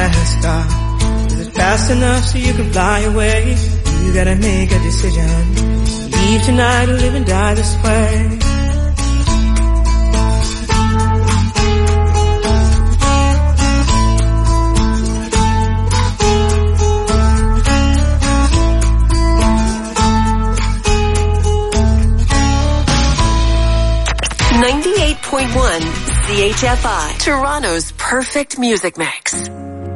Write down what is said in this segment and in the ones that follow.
last stop? Is it fast enough so you can fly away? You gotta make a decision. Leave tonight or live and die this way. CHFI, Toronto's perfect music mix.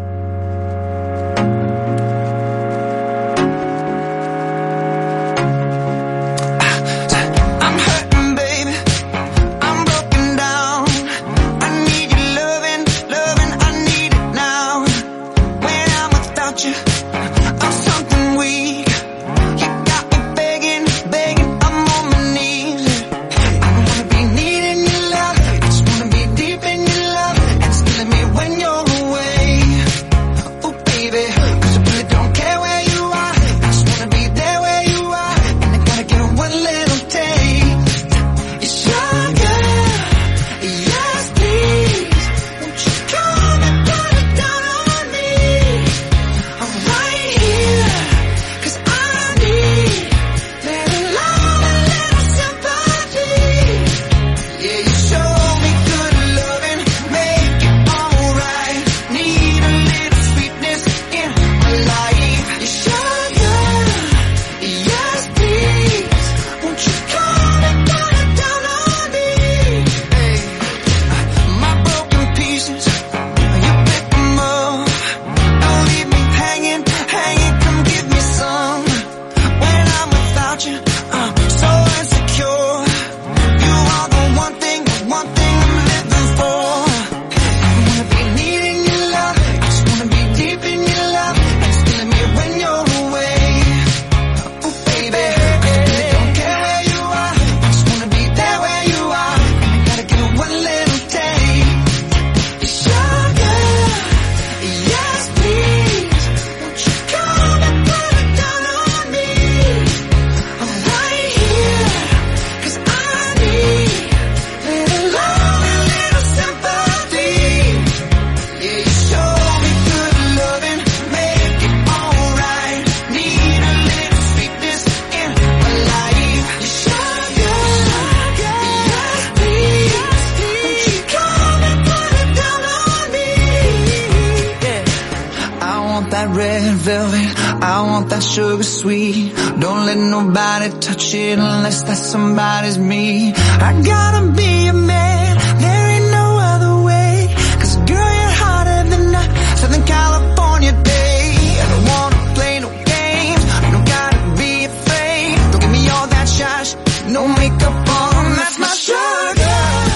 Sugar sweet, don't let nobody touch it unless that somebody's me. I gotta be a man, there ain't no other way, 'cause girl you're hotter than a Southern California day. I don't wanna play no games, you don't gotta be afraid. Don't give me all that shy, no makeup on, that's my sugar.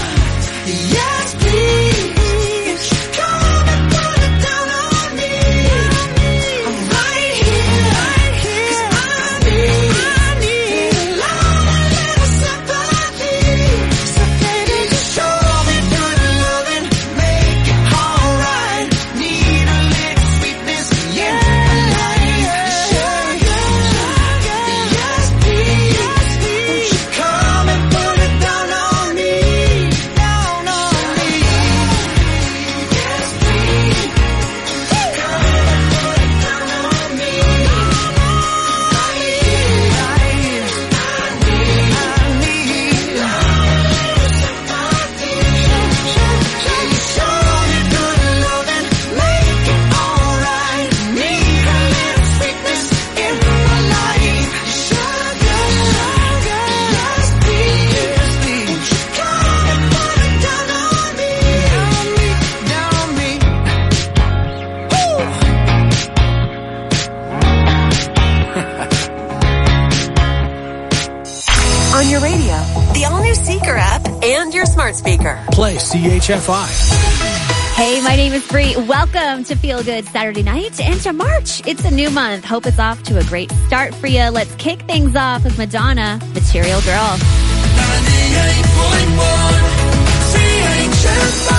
Yes please. On your radio, the all-new Seeker app, and your smart speaker. Play CHFI. Hey, my name is Bree. Welcome to Feel Good Saturday Night and to March. It's a new month. Hope it's off to a great start for you. Let's kick things off with Madonna, Material Girl. 98.1 CHFI.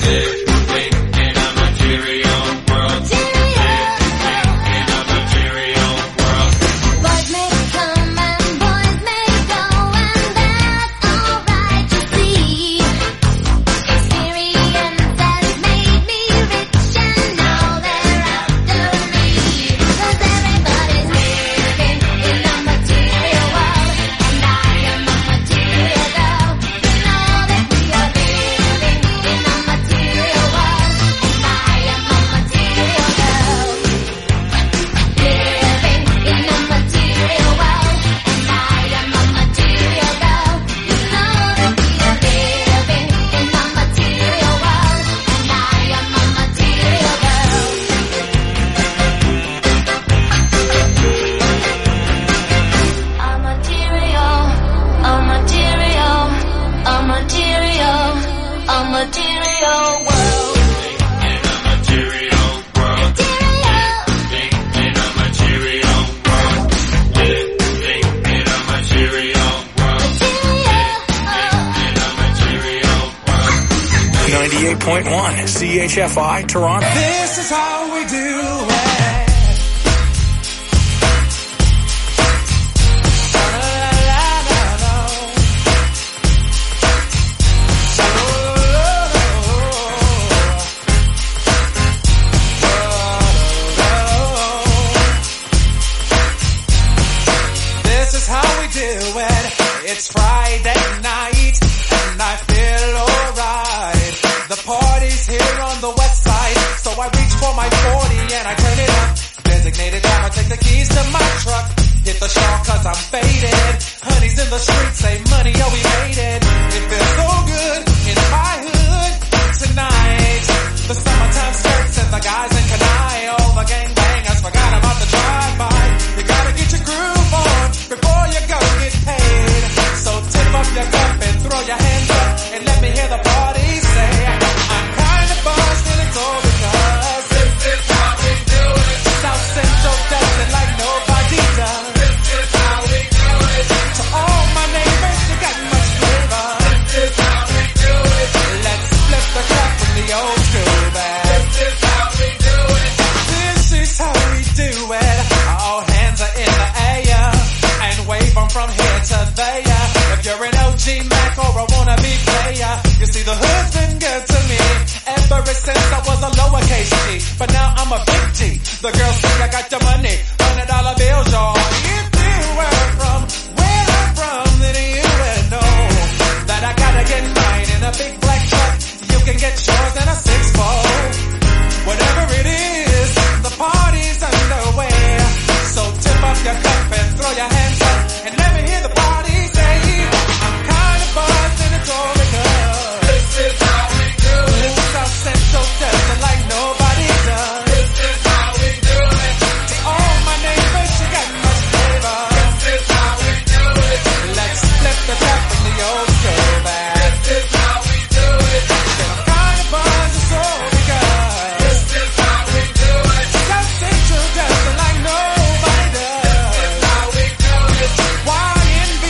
CHFI Toronto. This is how we do it. This is how we do it. It's Friday night and I feel alright. The party's here on the west side, so I reach for my 40 and I turn it up. Designated driver, take the keys to my truck. Hit the shawl cause I'm faded. Honey's in the streets, say money, oh we made it. It feels so good in my hood tonight. The summertime skirts and the guys in Kanai. All the gangbangers forgot about the drive-by. You gotta get your groove on before you go get paid. So tip up your cup and throw your hands up and let me hear the party say, I'm kinda buzzed and it's all because this is how we do it. South Central does it like nobody does. This is how we do it. To all my neighbors, you got much flavor. This is how we do it. Let's flip the crap from the old school back. This is how we do it. This is how we do it. All hands are in the air and wave them from here to there. If you're an OG Mac or a wannabe player, you see the hood's been good to me ever since I was a lowercase G. But now I'm a big G. The girls say I got the money, $100 bills, y'all. If you were from where I'm from, then you would know that I gotta get mine in a big black truck. You can get yours in a 6-fold. Whatever it is, the party's underway. So tip up your cup and throw your hands up and let me hear the party say, I'm kinda buzzed and it's all because this is how we do it. South Central does it like nobody does. This is how we do it. To all my neighbors, you got much flavor. This is how we do it. Let's flip the tap from the old school back. This is how we do it. I'm kinda buzzed, it's all because this is how we do it. South Central does it like nobody does. This is how we do it. YNB,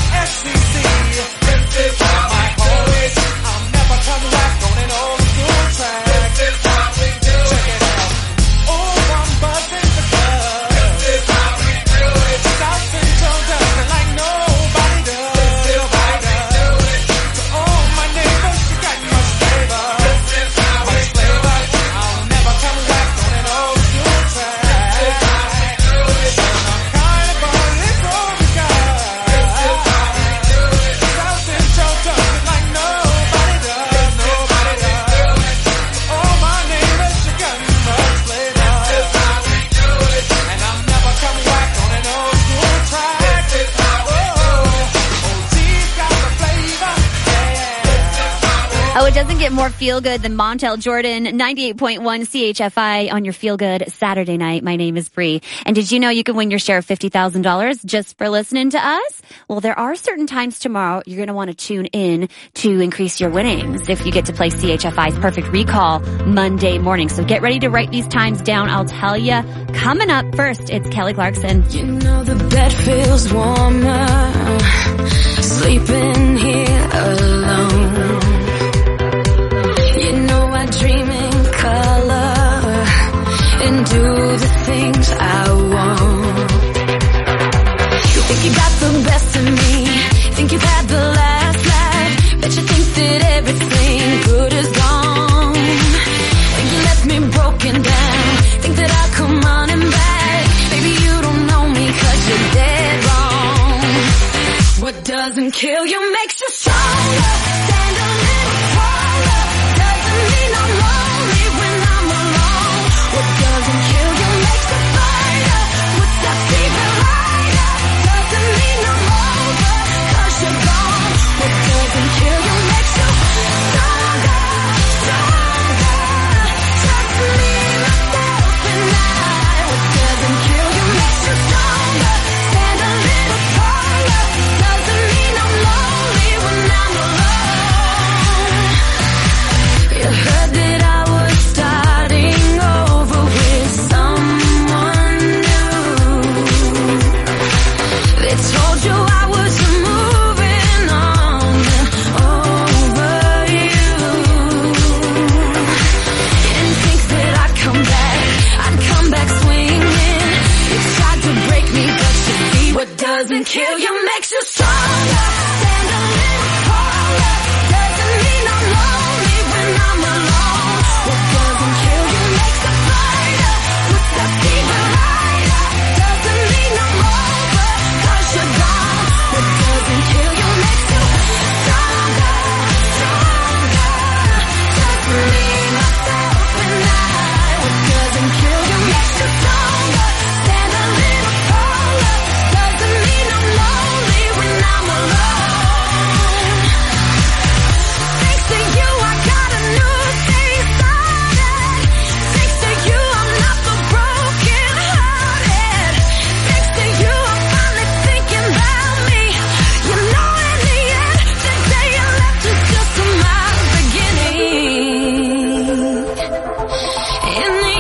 SCC. This is how my homies. I'll never come back on an old school track. This is how we do it. Check it out. Oh, I'm buzzing because this is how we do it. South Central does it like nobody does. This is how we do it. To all my neighbors, you got much flavor. This is how we do it. I'll never come back on an old school track. This is how we do it. I'm kinda buzzed, it's all because this is how we do it. South Central does it like nobody does. Nobody does. All my neighbors, you got much flavor. This is how we do it. And I'm never coming back on an old school track. This is how we do it. OG's got the flavor. Yeah. Oh, it doesn't get more feel good than Montel Jordan, 98.1 CHFI on your feel good Saturday night. My name is Bree. And did you know you can win your share of $50,000 just for listening to us? Well, there are certain times tomorrow you're going to want to tune in to increase your winnings if you get to play CHFI's Perfect Recall Monday morning. So get ready to write these times down. I'll tell you. Coming up first, it's Kelly Clarkson. You know the bed feels warmer, sleeping here alone. You know I kill you makes you stronger. Stand a little taller. Doesn't mean I'm lonely when I'm alone. What doesn't kill you makes you fighter. What stops even lighter. Doesn't mean I'm over, 'cause you're gone. What doesn't kill you makes you stronger, stronger. Just me, myself, and I. What doesn't kill you makes you stronger. Stand a little taller. Doesn't mean I'm lonely when I'm alone. You heard that I was starting over with someone new. They told you I was moving on over you. You didn't think that I'd come back swinging. You tried to break me, but you see what doesn't kill you makes you stronger. Stand a little taller. Doesn't mean I'm lonely when I'm alone. What doesn't kill you makes a fighter. What stops even lighter. Doesn't mean I'm over, 'cause you're gone. What doesn't kill you makes you stronger, stronger. Just me, myself, and I. What doesn't kill you makes you stronger. Stand a little taller. Doesn't mean I'm lonely when I'm alone. Thanks to you, I got a new day started. Thanks to you, I'm not so broken hearted. Thanks to you, I'm finally thinking about me. You know, in the end, the day you left was just my beginning. In the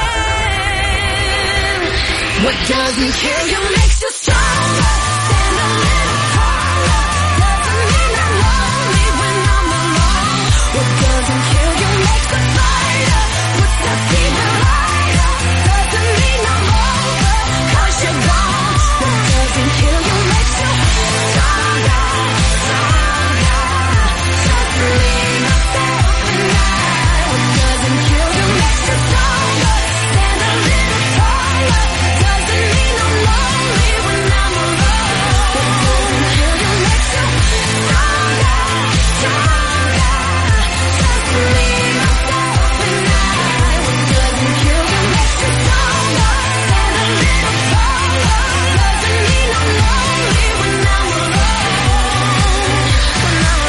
end, what doesn't kill you makes you stronger. Stand a little taller. Doesn't mean I'm lonely when I'm alone. What doesn't kill you makes a fighter. What stops even lighter. Doesn't mean I'm over, 'cause you're gone. What doesn't kill you makes you stronger, stronger. Just me, myself, and I. What doesn't kill you makes you stronger. Stand a little taller. Doesn't mean I'm lonely when I'm alone. What doesn't kill you makes you stronger, stronger. Just me, myself, and I. What doesn't kill you makes you stronger. Stand a little taller. Doesn't mean I'm lonely when I'm alone. When I'm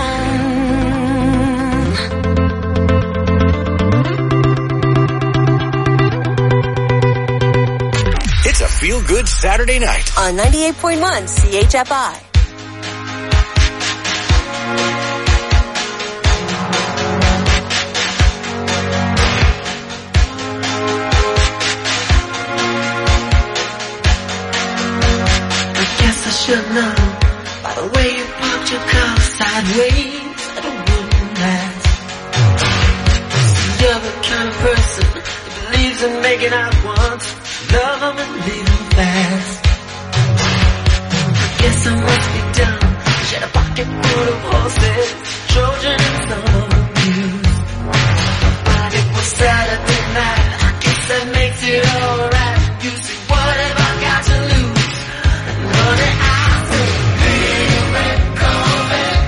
alone. It's a feel-good Saturday night. On 98.1 CHFI. I guess I should know by the way you parked your car sideways that it wouldn't last. You're the kind of person that believes in making out once, love them and leave them fast. I guess I must be dumb. She had a pocket full of horses, Trojan and some of them used. But it was Saturday night, I guess that makes it alright. You see, what have I got to lose? Honey, I said, little red Corvette.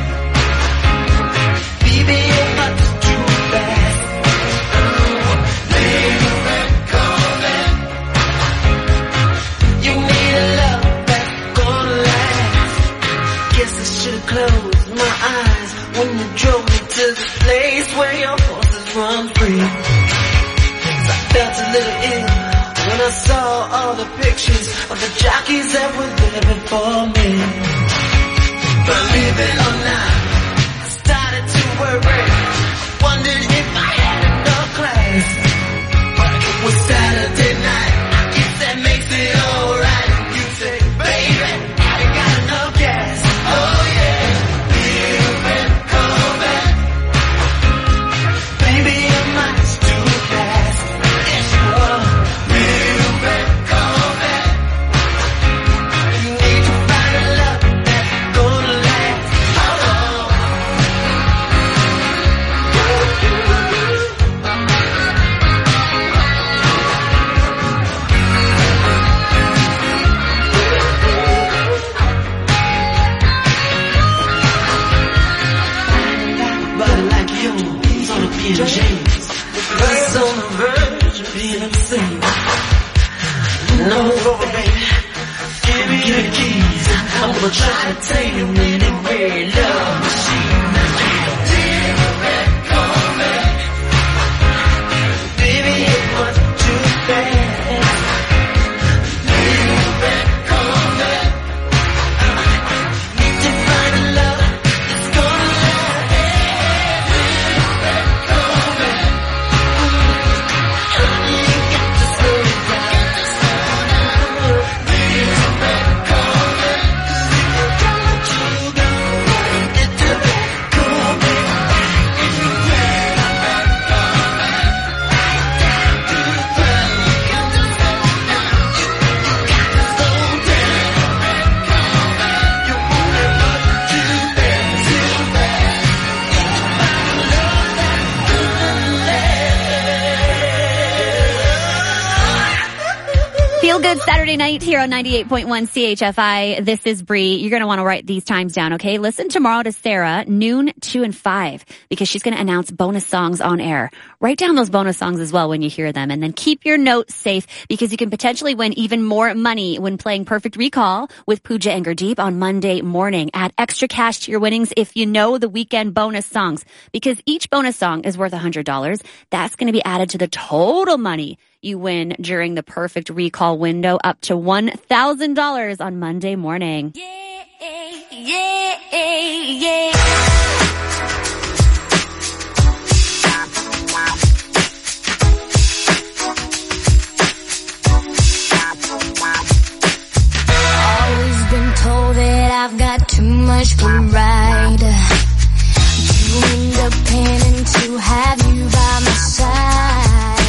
Baby, you're much too fast. Little red Corvette. You need a love that's gonna last. Guess I should've closed my eyes when you drove me to the place where your horses run free. 'Cause I felt a little ill when I saw all the pictures of the jockeys that were there before me. Believe it or not, I started to worry. Wondered if I had enough class. But it was Saturday night, I guess that makes it alright. You say, baby, I ain't got enough gas. Oh yeah, little red Corvette. Baby, you're much too fast. Yes, you are. Little red Corvette. You need to find a love that's gonna last. Oh, oh. feeling safe. No, over, baby. Give me the keys. I'm gonna try to take you anywhere. Love machine. Baby, it was too bad. Need to find a love that's gonna last. Honey, you got to slow down. Feel good Saturday night here on 98.1 CHFI. This is Bree. You're going to want to write these times down, okay? Listen tomorrow to Sarah, noon, 2, and 5, because she's going to announce bonus songs on air. Write down those bonus songs as well when you hear them, and then keep your notes safe because you can potentially win even more money when playing Perfect Recall with Pooja and Gurdeep on Monday morning. Add extra cash to your winnings if you know the weekend bonus songs, because each bonus song is worth $100. That's going to be added to the total money you win during the Perfect Recall window, up to $1,000 on Monday morning. Yeah, yeah, yeah. Always been told that I've got too much pride. Too independent to have you by my side.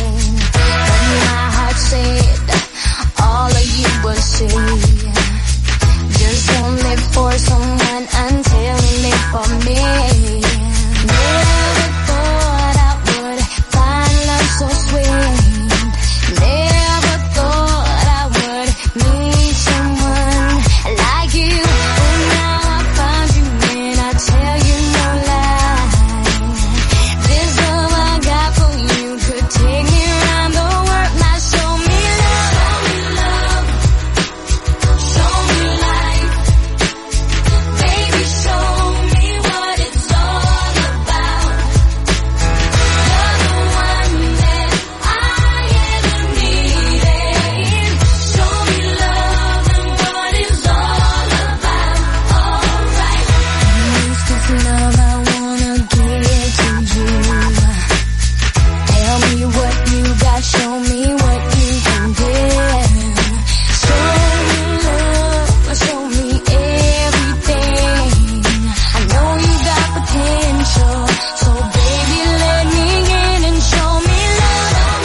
My heart said all of you will say, just don't live for someone until you live for me. Never thought I would find love so sweet. Never thought I would meet someone like you. But now I found you and I tell you no lie. This love I got for you could take me around the world. Now show me love, show me life. Baby, show me what it's all about. You're the one that I ever needed. Show me love and what it's all about. Alright. Use this love, I wanna give it to you. Tell me what you got, show me what you can give. Show me love, show me everything. I know you got potential, so baby let me in and show me love.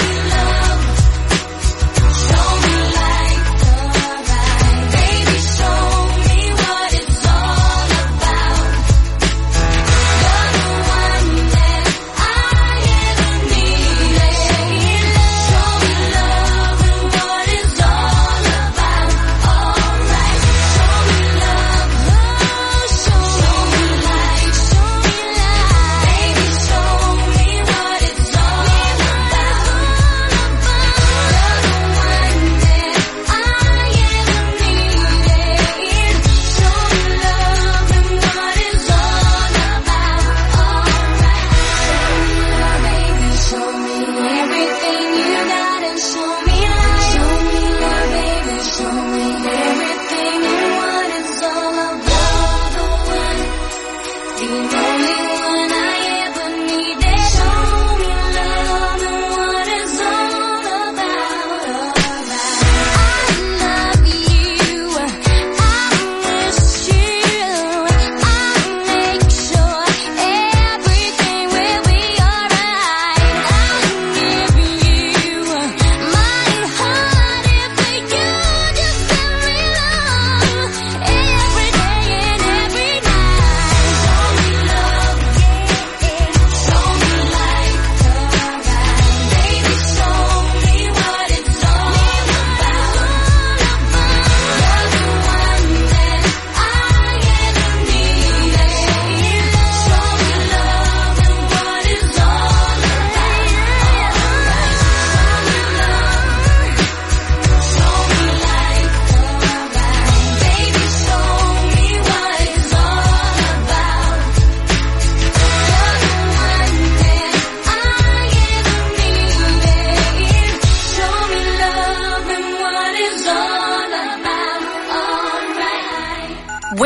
Show me life, alright. Baby, show me what it's all about. You're the one that I ever needed.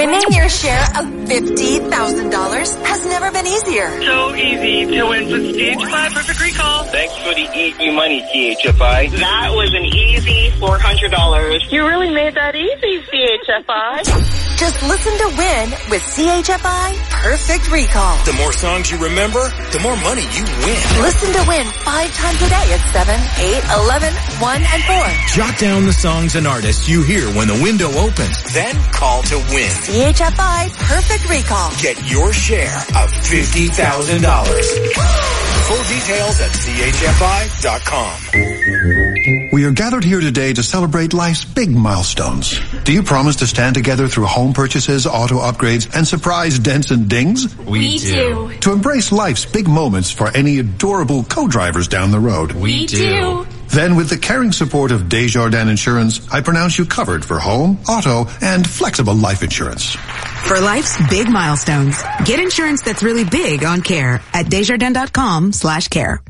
Winning your share of $50,000 has never been easier. So easy to win with CHFI Perfect Recall. Thanks for the easy money, CHFI. That was an easy $400. You really made that easy, CHFI. Just listen to win with CHFI Perfect Recall. The more songs you remember, the more money you win. Listen to win 5 times a day at 7, 8, 11, 1, and 4. Jot down the songs and artists you hear when the window opens. Then call to win. CHFI Perfect Recall. Get your share of $50,000. Full details at chfi.com. We are gathered here today to celebrate life's big milestones. Do you promise to stand together through home purchases, auto upgrades, and surprise dents and dings? We do. To embrace life's big moments for any adorable co-drivers down the road? We do. Then with the caring support of Desjardins Insurance, I pronounce you covered for home, auto, and flexible life insurance. For life's big milestones, get insurance that's really big on care at Desjardins.com/care.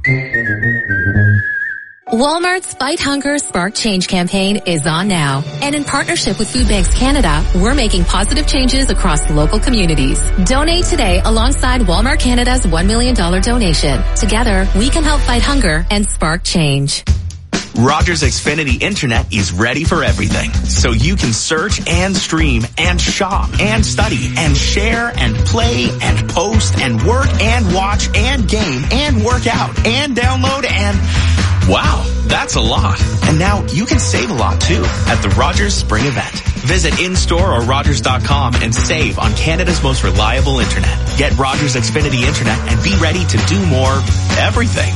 Walmart's Fight Hunger, Spark Change campaign is on now. And in partnership with Food Banks Canada, we're making positive changes across local communities. Donate today alongside Walmart Canada's $1 million donation. Together, we can help fight hunger and spark change. Rogers Xfinity Internet is ready for everything. So you can search and stream and shop and study and share and play and post and work and watch and game and work out and download and... Wow, that's a lot. And now you can save a lot too at the Rogers Spring Event. Visit in-store or Rogers.com and save on Canada's most reliable internet. Get Rogers Xfinity Internet and be ready to do more everything.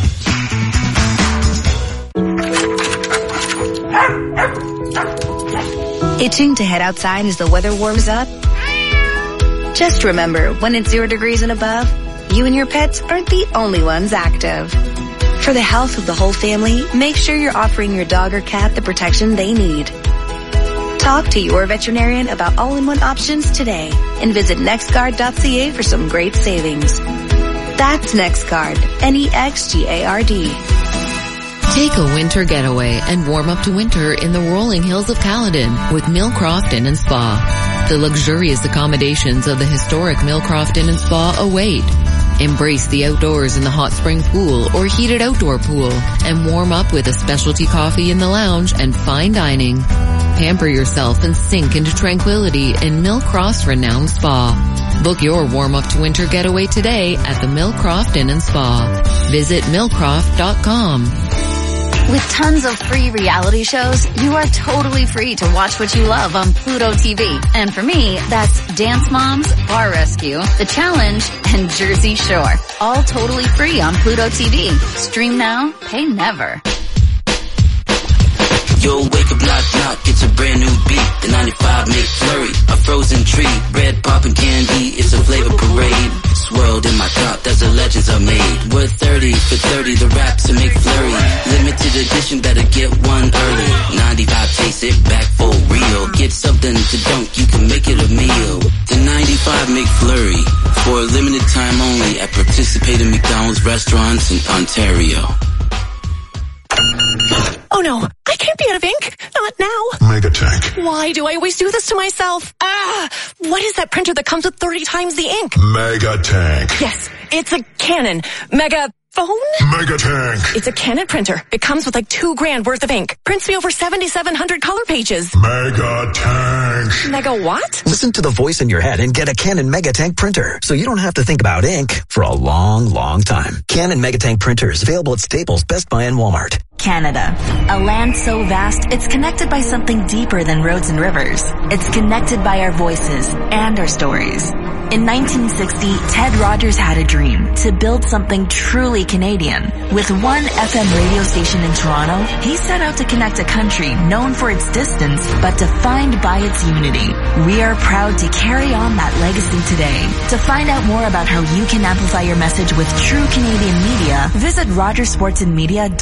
Itching to head outside as the weather warms up? Just remember, when it's 0 degrees and above, you and your pets aren't the only ones active. For the health of the whole family, make sure you're offering your dog or cat the protection they need. Talk to your veterinarian about all-in-one options today and visit nextguard.ca for some great savings. That's NextGuard, NEXGARD. Take a winter getaway and warm up to winter in the rolling hills of Caledon with Millcroft Inn & Spa. The luxurious accommodations of the historic Millcroft Inn & Spa await. Embrace the outdoors in the hot spring pool or heated outdoor pool and warm up with a specialty coffee in the lounge and fine dining. Pamper yourself and sink into tranquility in Millcroft's renowned spa. Book your warm up to winter getaway today at the Millcroft Inn & Spa. Visit millcroft.com. With tons of free reality shows, you are totally free to watch what you love on Pluto TV. And for me, that's Dance Moms, Bar Rescue, The Challenge, and Jersey Shore. All totally free on Pluto TV. Stream now, pay never. Yo, wake up, knock, it's a brand new beat. The 95 make flurry, a frozen tree. Red poppin' candy, it's a flavor parade. Swirled in my cup, that's the legends are made. We're 30 for 30, the raps to make flurry. Limited edition, better get one early. 95 taste it back for real. Get something to dunk, you can make it a meal. The 95 make flurry, for a limited time only at participating McDonald's restaurants in Ontario. Oh no, I can't be out of ink. Not now. Megatank. Why do I always do this to myself? What is that printer that comes with 30 times the ink? Megatank. Yes, it's a Canon Megaphone? Megatank. It's a Canon printer. It comes with like $2,000 worth of ink. Prints me over 7,700 color pages. Megatank. Mega what? Listen to the voice in your head and get a Canon Megatank printer, so you don't have to think about ink for a long, long time. Canon Megatank printers available at Staples, Best Buy, and Walmart. Canada, a land so vast, it's connected by something deeper than roads and rivers. It's connected by our voices and our stories. In 1960, Ted Rogers had a dream to build something truly Canadian. With one FM radio station in Toronto, he set out to connect a country known for its distance, but defined by its unity. We are proud to carry on that legacy today. To find out more about how you can amplify your message with true Canadian media, visit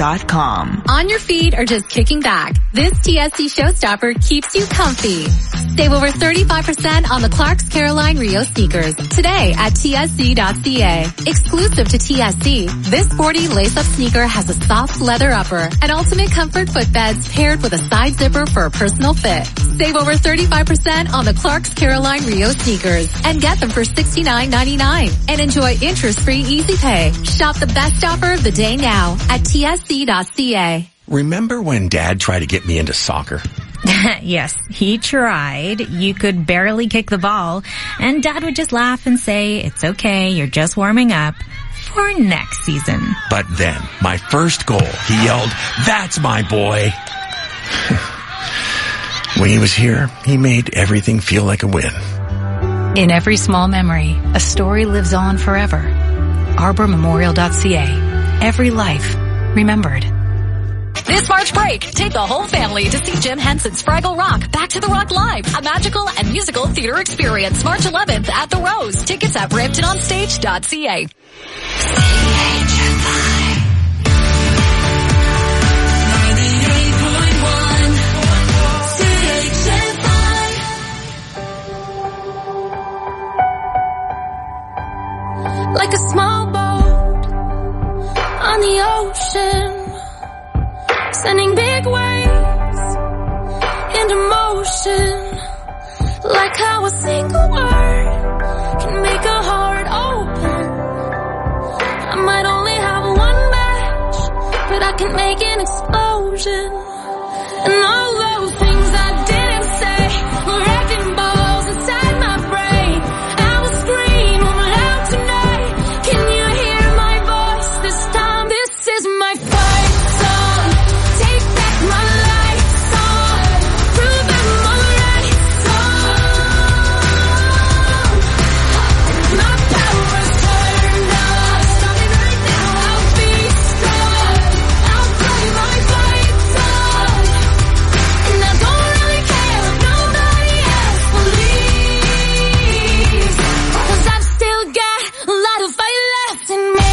RogersSportsandMedia.com. On your feet or just kicking back, this TSC Showstopper keeps you comfy. Save over 35% on the Clarks Caroline Rio sneakers today at tsc.ca. Exclusive to TSC, this sporty lace-up sneaker has a soft leather upper and ultimate comfort footbeds paired with a side zipper for a personal fit. Save over 35% on the Clarks Caroline Rio sneakers and get them for $69.99 and enjoy interest-free easy pay. Shop the best offer of the day now at tsc.ca. Remember when Dad tried to get me into soccer? Yes, he tried. You could barely kick the ball, and Dad would just laugh and say, "It's okay, you're just warming up for next season." But then, my first goal, he yelled, "That's my boy!" When he was here, he made everything feel like a win. In every small memory, a story lives on forever. ArborMemorial.ca. Every life remembered. This March break, take the whole family to see Jim Henson's Fraggle Rock, Back to the Rock Live, a magical and musical theater experience, March 11th at the Rose. Tickets at BramptonOnStage.ca. Like a small boat on the ocean, sending big waves into motion. Like how a single word can make a heart open. I might only have one match, but I can make an explosion. And all those things I didn't say were wrecking balls inside my brain. I will scream loud tonight. Can you hear my voice this time? This is my fight song. Take back my life song. Prove I'm alright song. My power's turned up. Stop me right now, I'll be strong. I'll play my fight song. And I don't really care if nobody else believes, 'cause I've still got a lot of fight left in me.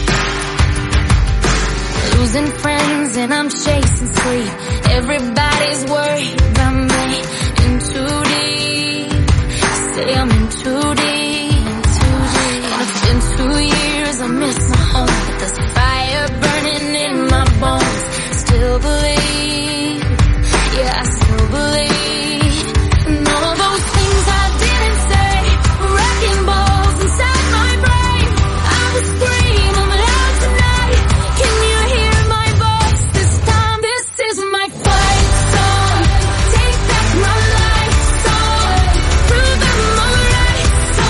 Losing friends and I'm chasing sleep. Everybody's worried about me. In too deep. Say I'm in too deep. It's been 2 years, I miss my home, but there's a fire burning in my bones. Still believe, yeah, I still believe. And all those things I didn't say were wrecking balls inside my brain. I will scream loud tonight. Can you hear my voice this time? This is my fight song. Take back my life song. Prove I'm alright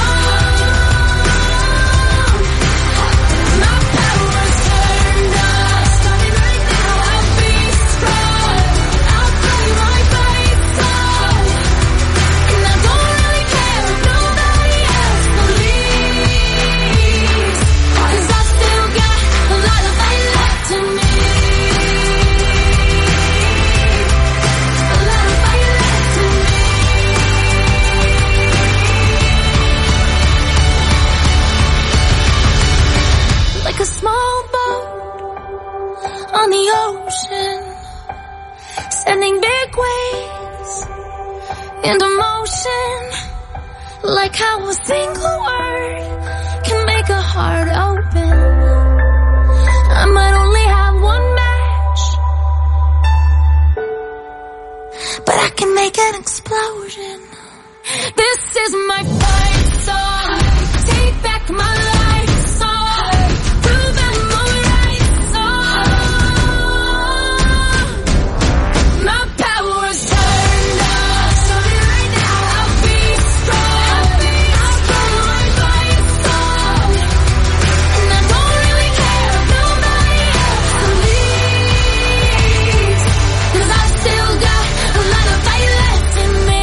song. My power's turned up. Starting right now, I'll be strong. I'll play my fight song. And I don't really care if nobody else believes, 'cause I've still got a lot of fight left in me. A lot of fight left in me. Like a small boat on the ocean, sending big waves into motion. Like how a single word can make a heart open. I might only have one match, but I can make an explosion. This is my fight song. Take back my life song. Prove I'm alright song. My power's turned up. Starting right now, I'll be strong. I'll play my fight song. And I don't really care if nobody else believes, 'cause I've still got a lot of fight left in me.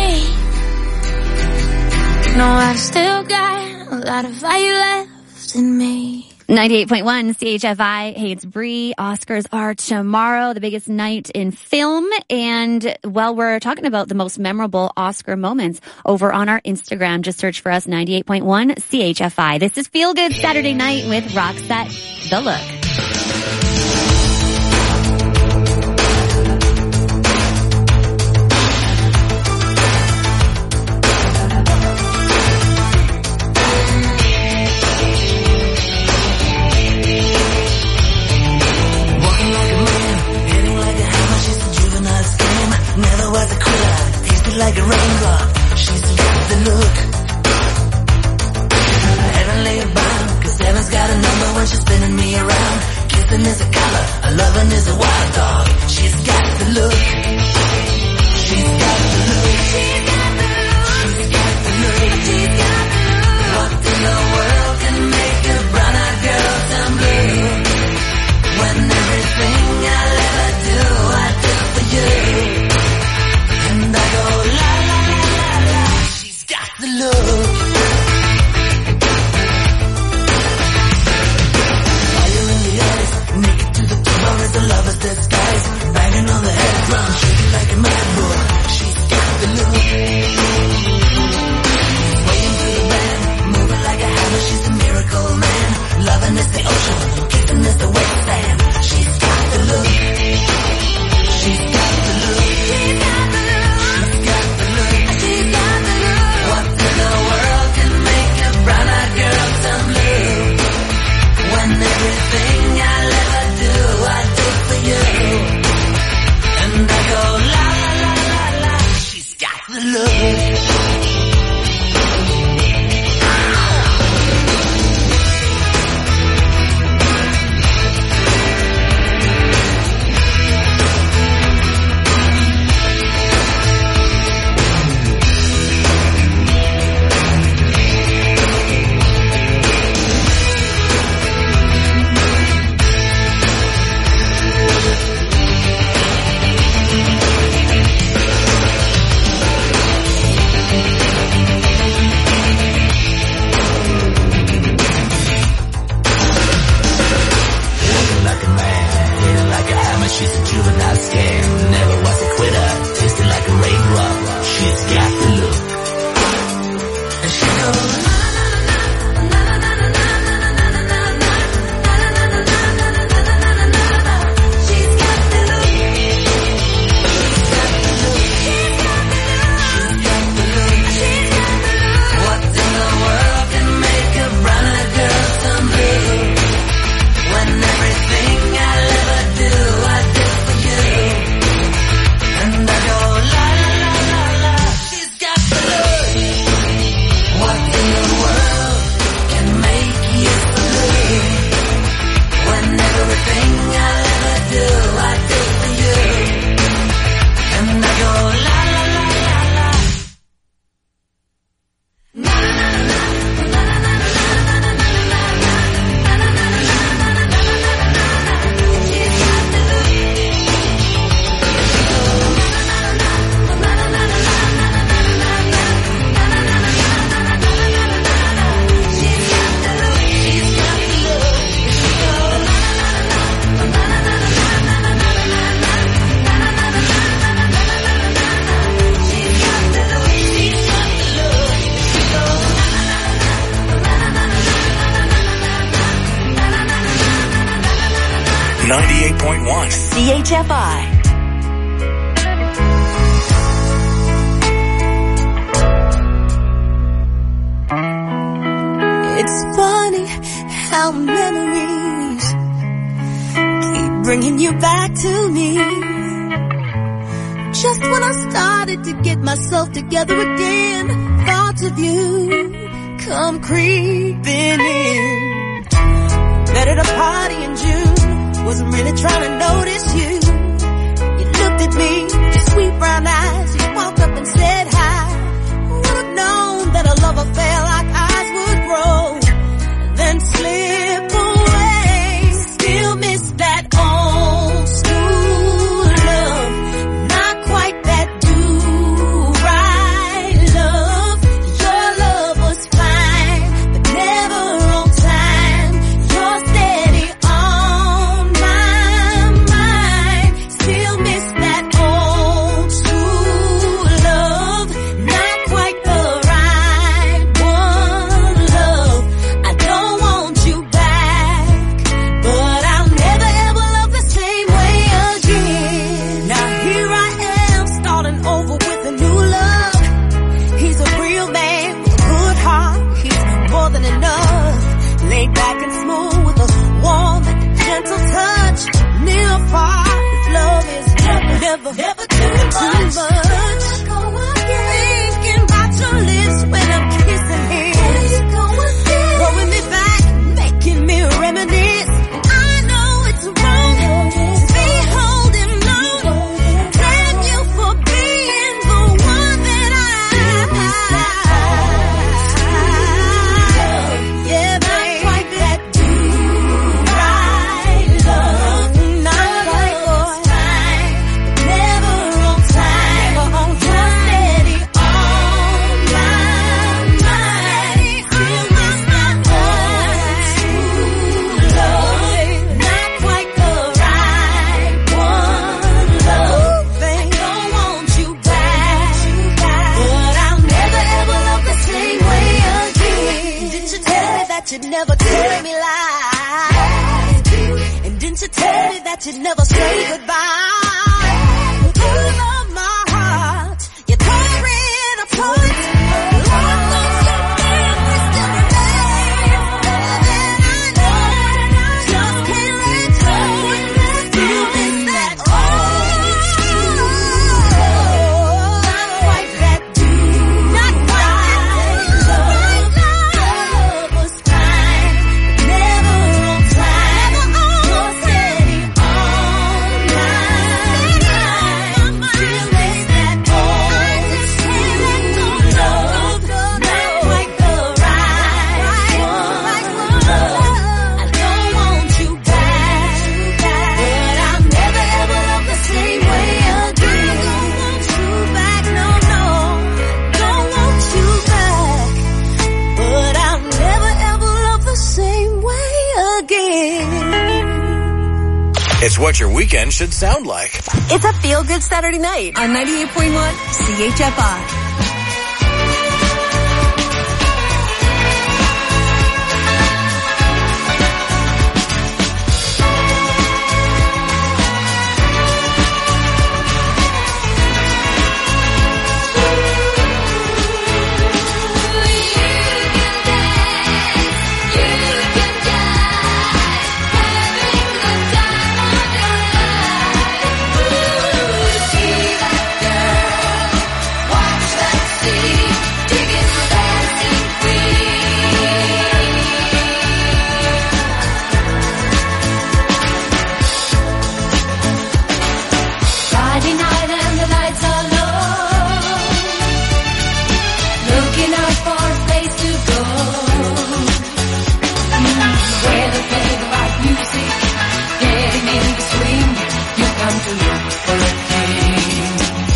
No, I've still got a lot of fight left in me. 98.1 CHFI. Hey, it's Bree. Oscars are tomorrow, the biggest night in film. And, well, we're talking about the most memorable Oscar moments over on our Instagram. Just search for us, 98.1 CHFI. This is Feel Good Saturday Night with Roxette, The Look. Her loving is a wild dog. She's got the look. She's got the look. She's got the look. She's got the look. She's got the look. What in the world can make a brown-eyed girl turn blue? When everything I'll ever do, I do for you. And I go la la la la la. She's got the look. Fire in the eyes, naked to the bone as a lover's disguise. Banging on the head drum, shaking like a mad bull. She's got the look. Swaying to the band, moving like a hammer. She's a miracle man. Loving is the ocean, kissing is the wet sand. She's got the look. She's got the look. She's got the look. She's got the look. She's got the look. What in the world can make a brown-eyed girl turn blue? When everything I'll ever do, I do for you. And I go la la la la la. She's got the look. 98.1 CHFI. It's funny how memories keep bringing you back to me. Just when I started to get myself together again, thoughts of you come creeping in. Met at a party in June, wasn't really trying to notice you. You looked at me, your sweet brown eyes, you walked up and said hi. Would've known that a love affair like ours would grow, then slip away. Still miss that old school love, not quite that do-right love. Your love was fine, but never on time. You're steady on my mind. Still miss that old school love, not quite the right one, love. I don't want you back, but I'll never ever love the same way again. Now here I am, starting over with a new love. He's a real man with a good heart, he's more than enough. Laid back and smooth with a warm and gentle touch. Near or far, his love is never too much. Thinking about your lips when I'm kissing his. Throwing me back, making me reminisce. And I know it's wrong, that you'd never say goodbye. You love my heart. You tore it apart. Lord knows your memory still remains. And I know just can't let go. You miss that old true. Not quite that deep. Not quite love. Love was kind, but never on time. Never on steady all night. Still makes that old. Just can't let go. Love, not quite the right one. I don't want you back, but I'll never ever love the same way again. Don't want you back, no, no. Don't want you back, but I'll never ever love the same way again. It's what your weekend should sound like. It's a feel-good Saturday night on 98.1 CHFI. Friday night and the lights are low, looking out for a place to go, where they play the right music, getting in the swing. You come to look for a king.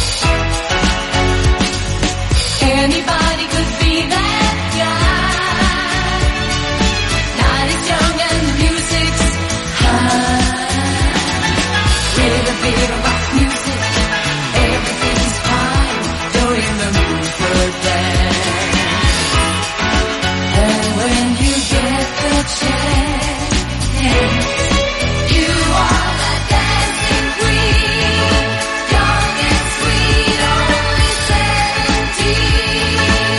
Anybody could be that guy. Night is young and the music's high. With a bit of rock music, everything's fine. You're in the mood for a dance. And when you get the chance, you are the dancing queen. Young and sweet, only 17.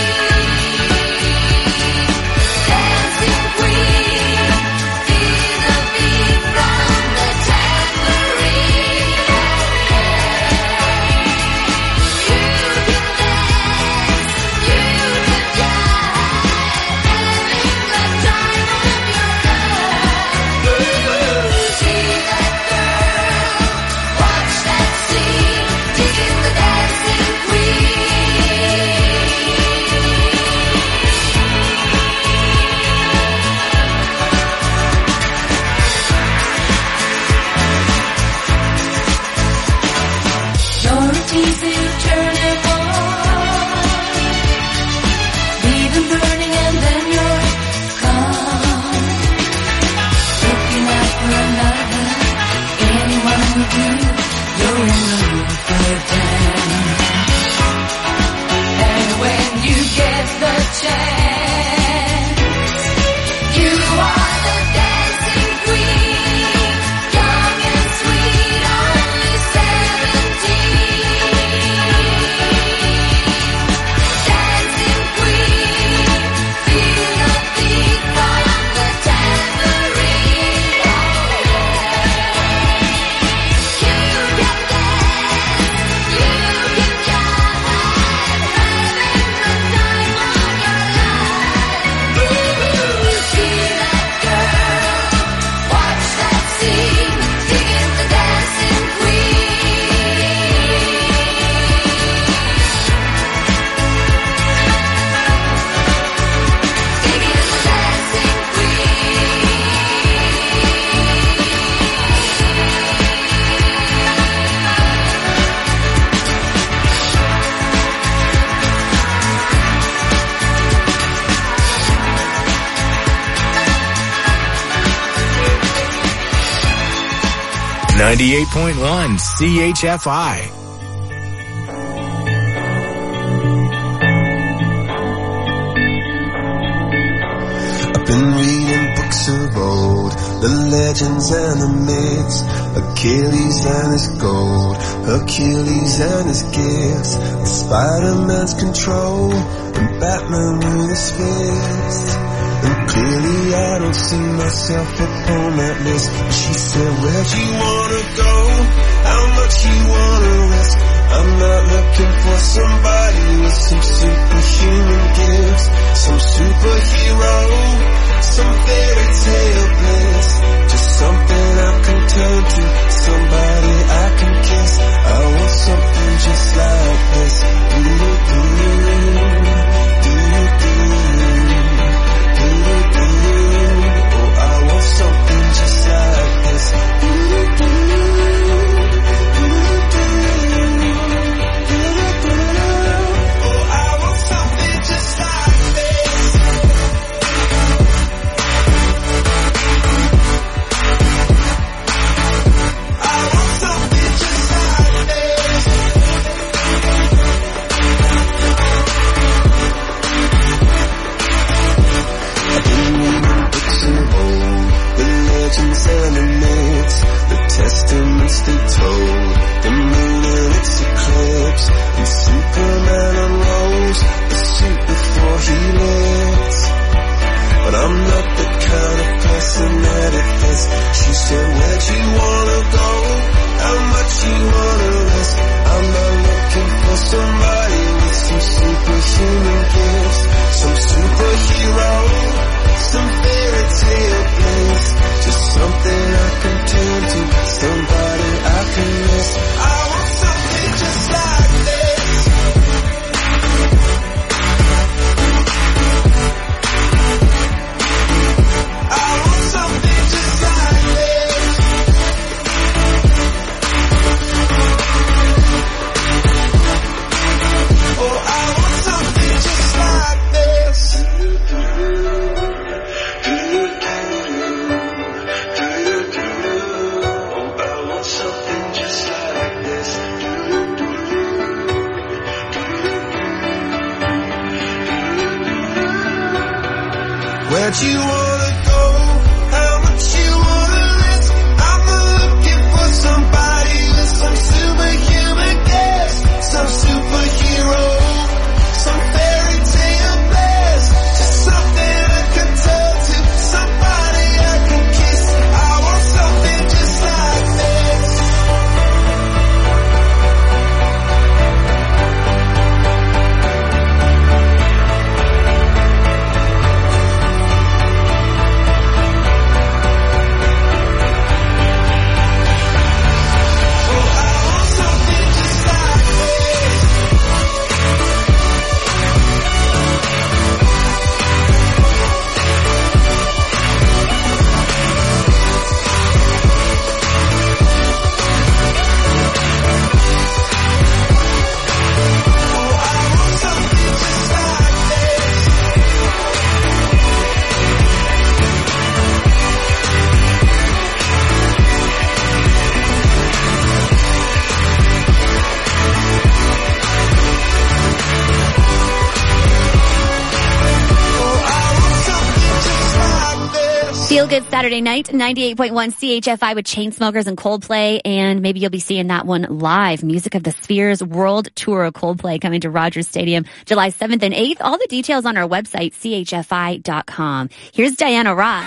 Dancing queen, feel the beat from the tambourine. You're a teasing, turning on, leaving burning and then you're gone. Looking out for another, anyone will do. You're in the mood for a dance. And when you get the chance, you are the dancing queen. Young and sweet, only 17. Dancing queen, feel the beat from the tambourine. You can dance, you can jive, having the time of your life. Ooh, see that girl, watch that scene, digging the dancing queen. Digging the dancing queen. 98.1 CHFI. I've been reading books of old, the legends and the myths, Achilles and his gold, Hercules and his gifts, Spider-Man's control, and Batman with his fists. And clearly I don't see myself upon that list. She said, where'd you wanna go? How much you wanna risk? I'm not looking for somebody with some superhuman gifts, some superhero, some fairy tale bliss, just something I can turn to, somebody I can kiss. I want something just like this. Oh, I want something just like this. And the myths, the testaments they told, the moon and its eclipse, and Superman unrolls the suit before he lives. But I'm not the kind of person that it fits. She said, where'd you wanna go? How much you wanna risk? I'm not looking for somebody with some superhuman gifts, some superhero, some fairy tale bliss, just something I can turn to, somebody I can miss. I want something just like this. I want something just like this. Oh, I want something just like this. Where'd you wanna go? How much you wanna risk? I'm not looking for somebody with some superhuman gifts, some superhero, some fairy tale bliss, just something I can turn to, somebody I can kiss. I want something just like this. Feel Good Saturday night, 98.1 CHFI with Chainsmokers and Coldplay, and maybe you'll be seeing that one live. Music of the Spheres World Tour of Coldplay coming to Rogers Stadium July 7th and 8th. All the details on our website, chfi.com. Here's Diana Ross.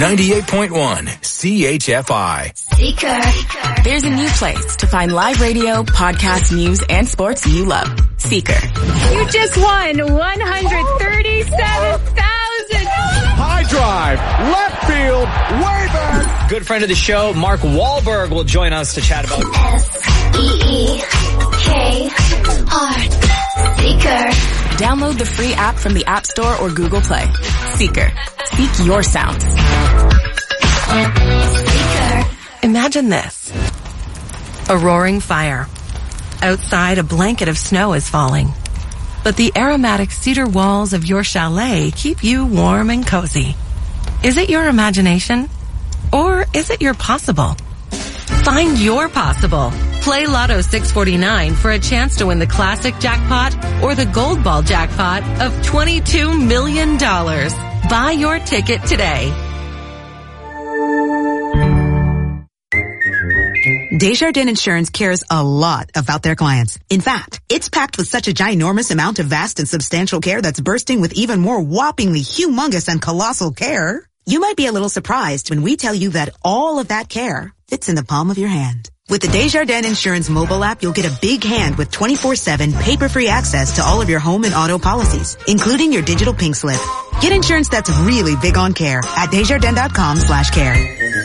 98.1 CHFI. Seeker. There's a new place to find live radio, podcast, news, and sports you love. Seeker. You just won $137,000. High drive, left field, way back. Good friend of the show, Mark Wahlberg, will join us to chat about SEEKR. Seeker. Download the free app from the App Store or Google Play. Seeker. Seek your sounds. Seeker. Imagine this. A roaring fire. Outside, a blanket of snow is falling. But the aromatic cedar walls of your chalet keep you warm and cozy. Is it your imagination? Or is it your possible? Find your possible. Play Lotto 649 for a chance to win the classic jackpot or the gold ball jackpot of $22 million. Buy your ticket today. Desjardins Insurance cares a lot about their clients. In fact, it's packed with such a ginormous amount of vast and substantial care that's bursting with even more whoppingly humongous and colossal care. You might be a little surprised when we tell you that all of that care fits in the palm of your hand. With the Desjardins Insurance mobile app, you'll get a big hand with 24/7 paper-free access to all of your home and auto policies, including your digital pink slip. Get insurance that's really big on care at desjardins.com/care.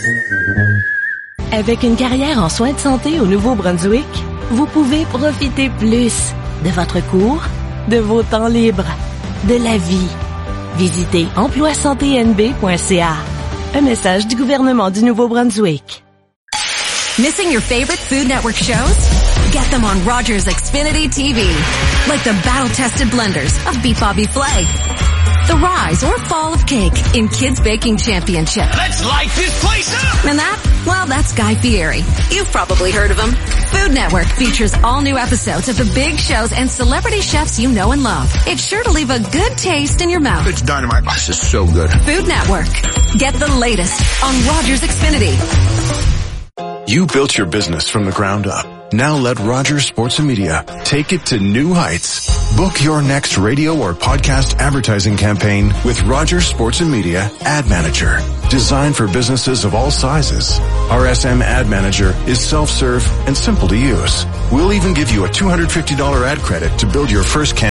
Avec une carrière en soins de santé au Nouveau-Brunswick, vous pouvez profiter plus de votre cours, de vos temps libres, de la vie. Visitez emploisanténb.ca. Un message du gouvernement du Nouveau-Brunswick. Missing your favorite Food Network shows? Get them on Rogers Xfinity TV. Like the battle-tested blenders of Beef Bobby Flay, the rise or fall of cake in Kids Baking Championship. Let's light this place up! And that's Guy Fieri. You've probably heard of him. Food Network features all new episodes of the big shows and celebrity chefs you know and love. It's sure to leave a good taste in your mouth. It's dynamite. This is so good. Food Network. Get the latest on Rogers Xfinity. You built your business from the ground up. Now let Rogers Sports and Media take it to new heights. Book your next radio or podcast advertising campaign with Rogers Sports and Media Ad Manager. Designed for businesses of all sizes. RSM Ad Manager is self-serve and simple to use. We'll even give you a $250 ad credit to build your first campaign.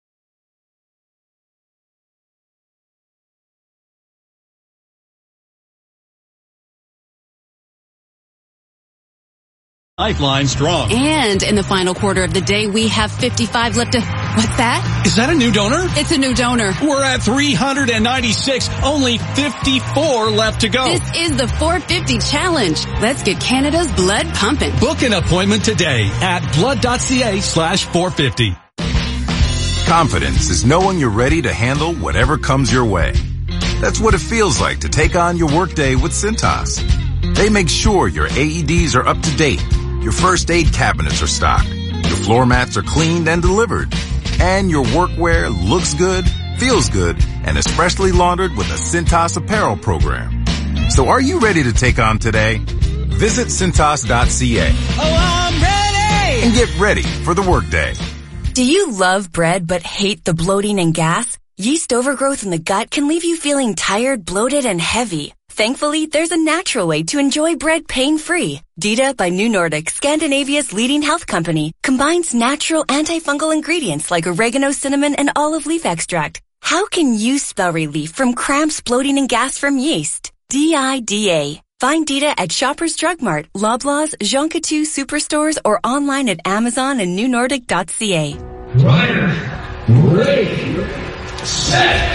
Lifeline strong. And in the final quarter of the day, we have 55 left to... What's that? Is that a new donor? It's a new donor. We're at 396. Only 54 left to go. This is the 450 challenge. Let's get Canada's blood pumping. Book an appointment today at blood.ca/450. Confidence is knowing you're ready to handle whatever comes your way. That's what it feels like to take on your workday with Cintas. They make sure your AEDs are up to date. Your first aid cabinets are stocked. Your floor mats are cleaned and delivered. And your workwear looks good, feels good, and is freshly laundered with a Cintas apparel program. So are you ready to take on today? Visit Cintas.ca. Oh, I'm ready! And get ready for the workday. Do you love bread but hate the bloating and gas? Yeast overgrowth in the gut can leave you feeling tired, bloated, and heavy. Thankfully, there's a natural way to enjoy bread pain-free. Dita by New Nordic, Scandinavia's leading health company, combines natural antifungal ingredients like oregano, cinnamon, and olive leaf extract. How can you spell relief from cramps, bloating, and gas from yeast? DIDA. Find Dita at Shoppers Drug Mart, Loblaws, Jean Coutu Superstores, or online at Amazon and newnordic.ca. Rider, ready, set,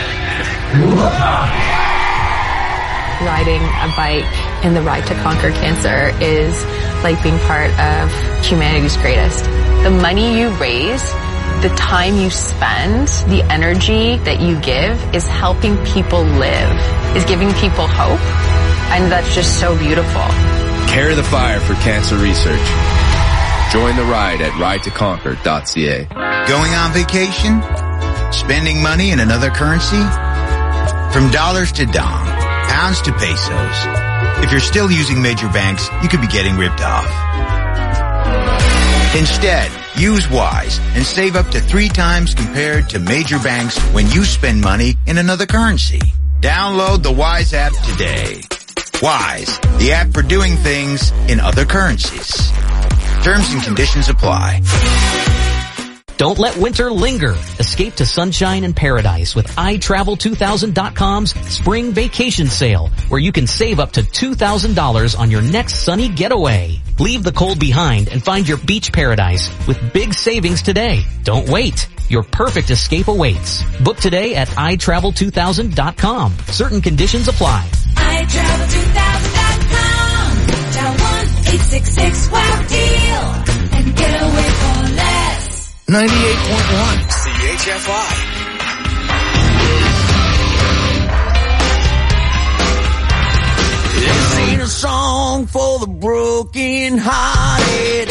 rock. Riding a bike in the Ride to Conquer Cancer is like being part of humanity's greatest. The money you raise, the time you spend, the energy that you give is helping people live, is giving people hope, and that's just so beautiful. Carry the fire for cancer research. Join the ride at ridetoconquer.ca. Going on vacation? Spending money in another currency? From dollars to dong, pounds to pesos. If you're still using major banks, you could be getting ripped off. Instead, use Wise and save up to 3 times compared to major banks when you spend money in another currency. Download the Wise app today. Wise, the app for doing things in other currencies. Terms and conditions apply. Don't let winter linger. Escape to sunshine and paradise with iTravel2000.com's spring vacation sale, where you can save up to $2,000 on your next sunny getaway. Leave the cold behind and find your beach paradise with big savings today. Don't wait. Your perfect escape awaits. Book today at iTravel2000.com. Certain conditions apply. iTravel2000.com. Dial 1-866-WOW-DEAL and get away for less. 98.1 CHFI. This ain't a song for the broken hearted.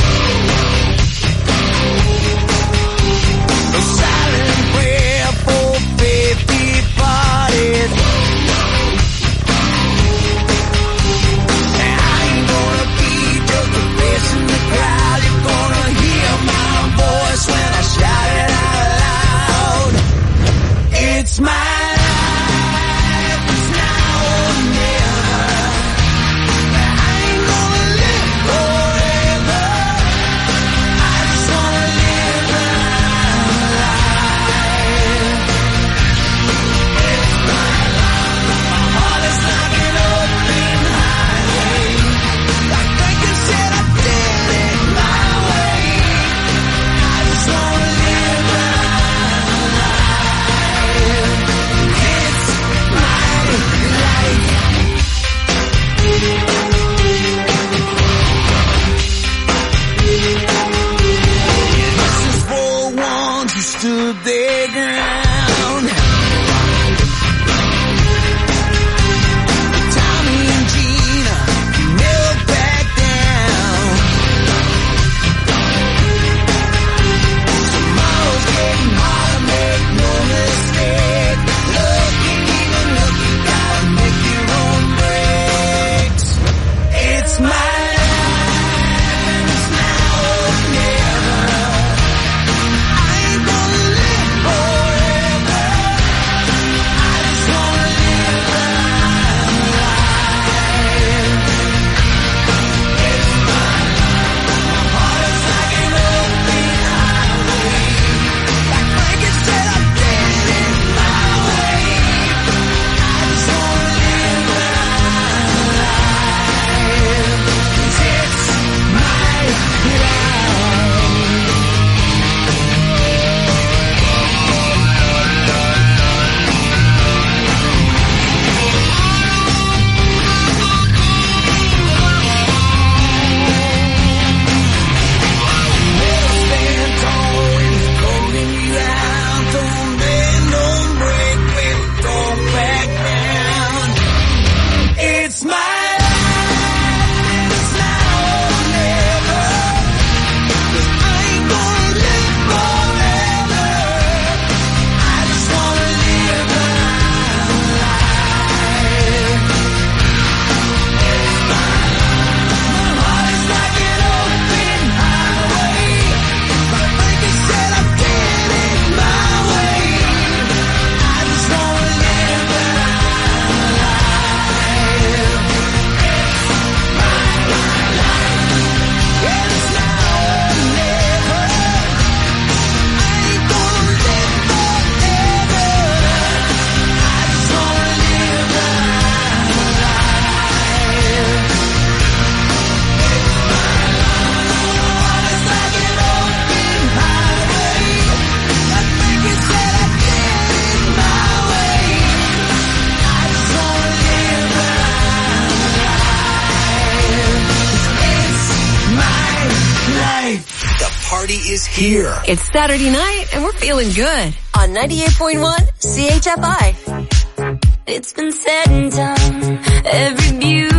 A silent prayer for faith departed. And I ain't gonna be just a face in the crowd. You're gonna hear my voice when I shout it out loud. It's my life, it's now or never. I ain't gonna live forever. I just wanna live my life. It's my life. My heart is like an open highway. Like Franklin said, I did it my way. I just wanna live my life. It's my life. This is for ones who stood their ground. Tommy and Gina never back down. Tomorrow's getting harder, make no mistake. Looking, even looking, gotta make your own breaks. It's my life, and it's now or never. I ain't gonna live forever. I just wanna live my life. It's my life. My heart is like an open highway. Like Franklin said, I did it my way. I just wanna live my life. 'Cause it's my life. Stand tall when it's calling you out. Don't bend, don't break, baby, don't back down. It's my life, it's now or never. 'Cause I ain't gonna live forever. I just wanna live my life. It's my life. My heart is like an open highway. Like Franklin said, I did it my way. I just wanna live my life. It's now or never. I ain't gonna live forever. I just wanna live my life. It's like an open highway. Like Franklin said, I did it my way. I just wanna live my life. It's my life. The party is here. It's Saturday night and we're feeling good on 98.1 CHFI. It's been said and done. Every beauty